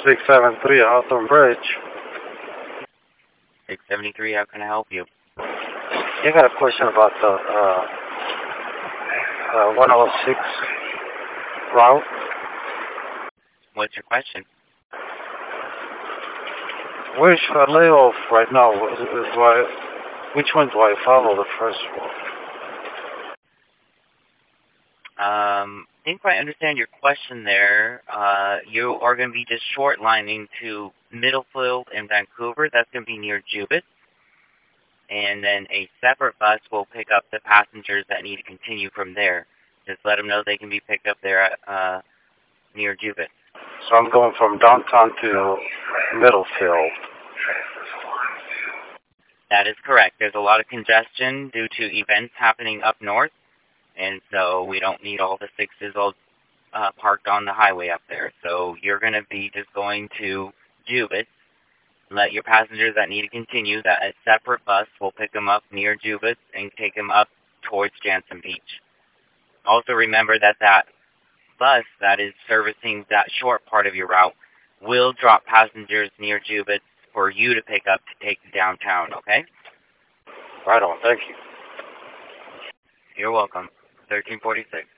673 Hawthorne Bridge. 673, how can I help you? I got a question about the 106 route. What's your question? Where should I lay off right now? Which one do I follow, the first one? I think I understand your question there. You are going to be just shortlining to Middlefield in Vancouver. That's going to be near Jubis. And then a separate bus will pick up the passengers that need to continue from there. Just let them know they can be picked up there at, near Jubis. So I'm going from downtown to Middlefield. That is correct. There's a lot of congestion due to events happening up north. And so we don't need all the sixes all parked on the highway up there. So you're going to be just going to Jubis. Let your passengers that need to continue, that a separate bus will pick them up near Jubis and take them up towards Jansen Beach. Also remember that that bus that is servicing that short part of your route will drop passengers near Jubis for you to pick up to take to downtown, okay? Right on, thank you. You're welcome. 1346.